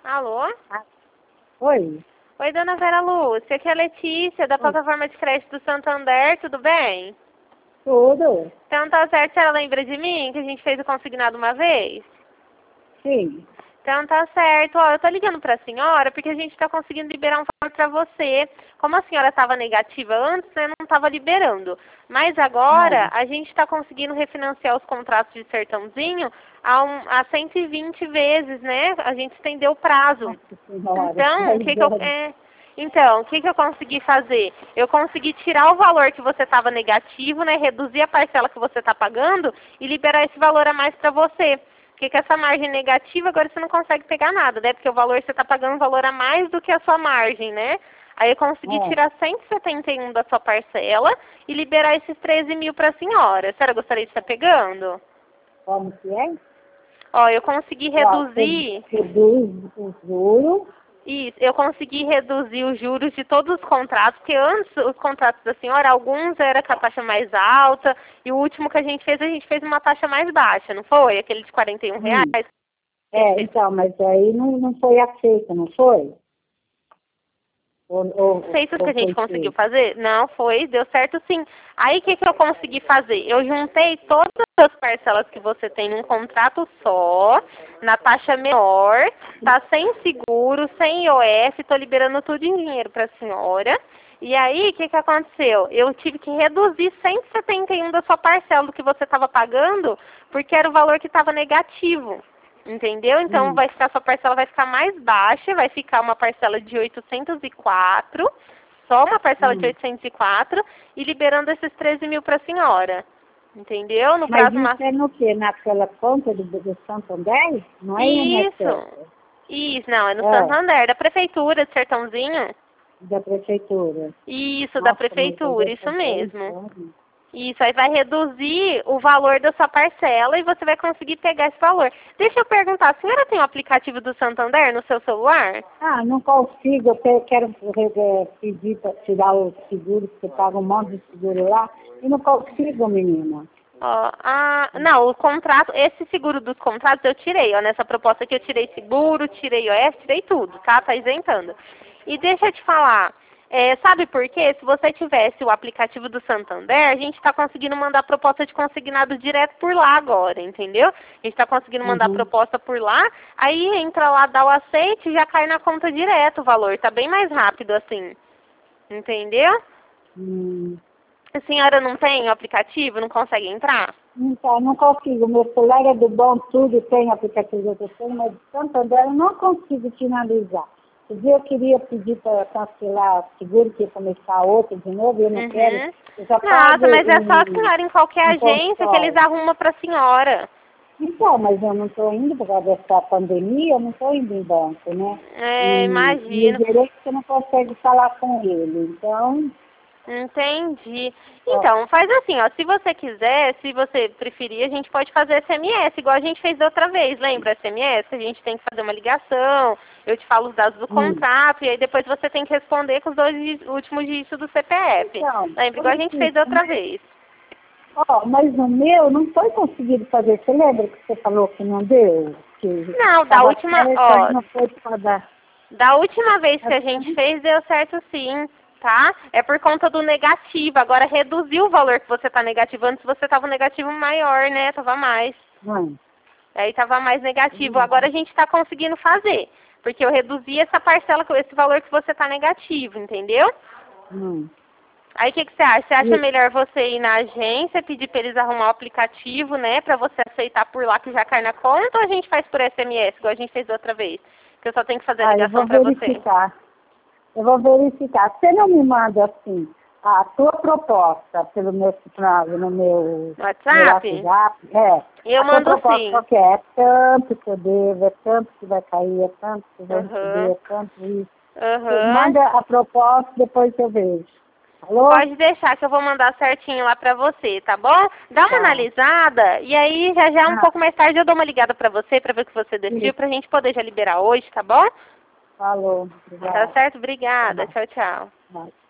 Alô? Ah, oi. Oi, dona Vera Lúcia, aqui é a Letícia, da plataforma de crédito do Santander, tudo bem? Tudo? Então tá certo, a senhora lembra de mim, que a gente fez o consignado uma vez? Sim. Então tá certo, ó, eu tô ligando pra senhora porque a gente tá conseguindo liberar um valor pra você. Como a senhora estava negativa antes, né, não estava liberando. Mas agora a gente tá conseguindo refinanciar os contratos de Sertãozinho a 120 vezes, né? A gente estendeu o prazo. Nossa senhora. Então, o que que eu consegui fazer? Eu consegui tirar o valor que você estava negativo, né? Reduzir a parcela que você está pagando e liberar esse valor a mais para você. Porque com essa margem negativa, agora você não consegue pegar nada, né? Porque o valor, você está pagando um valor a mais do que a sua margem, né? Aí eu consegui tirar 171 da sua parcela e liberar esses 13 mil para a senhora. A senhora gostaria de estar pegando? Como que é? Ó, eu consegui reduzir... Reduz o juro. Isso, eu consegui reduzir os juros de todos os contratos, porque antes os contratos da senhora, alguns era com a taxa mais alta, e o último que a gente fez uma taxa mais baixa, não foi? Aquele de R$ 41. Então, mas aí não foi aceita, não foi? Sei tudo que a gente foi conseguiu fazer? Não, foi, deu certo sim. Aí o que eu consegui fazer? Eu juntei todas as parcelas que você tem num contrato só, na taxa menor, tá sem seguro, sem IOF, tô liberando tudo em dinheiro pra senhora. E aí, o que aconteceu? Eu tive que reduzir 171 da sua parcela do que você estava pagando, porque era o valor que estava negativo. Entendeu? Então sua parcela vai ficar mais baixa, vai ficar uma parcela de 804, só uma parcela de 804, e liberando esses 13 mil para a senhora. Entendeu? No Mas prazo isso máximo. é no quê? Naquela conta do Santander? Não é Isso. Isso, não, é no Santander, da prefeitura de Sertãozinho. Da prefeitura. Isso, da Nossa, mas prefeitura, isso é mesmo. Isso, aí vai reduzir o valor da sua parcela e você vai conseguir pegar esse valor. Deixa eu perguntar, a senhora tem o aplicativo do Santander no seu celular? Ah, não consigo, eu quero pedir para tirar o seguro, porque paga um monte de seguro lá, e não consigo, menina. Ó, não, o contrato, esse seguro dos contratos eu tirei, ó, nessa proposta aqui eu tirei seguro, tirei IOF, tirei tudo, tá isentando. E deixa eu te falar, sabe por quê? Se você tivesse o aplicativo do Santander, a gente está conseguindo mandar proposta de consignado direto por lá agora, entendeu? A gente está conseguindo mandar proposta por lá, aí entra lá, dá o aceite e já cai na conta direto o valor, tá bem mais rápido assim, entendeu? A senhora não tem o aplicativo, não consegue entrar? Então, não consigo. Meu celular é do bom, tudo tem aplicativo do tenho, mas de Santander eu não consigo finalizar. Esse dia eu queria pedir para cancelar o seguro, que ia começar outro de novo, eu não quero. Eu já Nossa, mas é só a senhora em qualquer agência que eles arrumam para a senhora. Então, mas eu não estou indo por causa dessa pandemia, eu não estou indo em banco, né? Imagino. E o direito você não consegue falar com ele, então... Entendi. Então, faz assim, ó, se você quiser, se você preferir, a gente pode fazer SMS, igual a gente fez da outra vez, lembra SMS? A gente tem que fazer uma ligação, eu te falo os dados do contrato, e aí depois você tem que responder com os 2 últimos dígitos do CPF. Então, Lembra? Igual a gente fez da outra vez. Mas no meu não foi conseguido fazer. Você lembra que você falou que não deu? Não, da última, não foi para dar. Da última vez que a gente fez, deu certo sim, tá? É por conta do negativo. Agora reduziu o valor que você está negativo. Antes você estava negativo maior, né? Tava mais. Aí estava mais negativo. Agora a gente está conseguindo fazer. Porque eu reduzi essa parcela, esse valor que você está negativo, entendeu? Aí o que você acha? Você acha melhor você ir na agência, pedir para eles arrumar o aplicativo, né? Para você aceitar por lá que já cai na conta, ou a gente faz por SMS, igual a gente fez da outra vez? Que eu só tenho que fazer a ligação para você. Eu vou verificar. Você não me manda assim a tua proposta pelo no meu WhatsApp? Eu mando sim. Porque é tanto que eu devo, é tanto que vai cair, é tanto que vai receber, é tanto isso. Manda a proposta, depois eu vejo. Alô? Pode deixar que eu vou mandar certinho lá pra você, tá bom? Dá uma analisada e aí já um pouco mais tarde eu dou uma ligada pra você pra ver o que você decidiu pra gente poder já liberar hoje, tá bom? Falou. Obrigada. Tá certo? Obrigada. Tchau, tchau.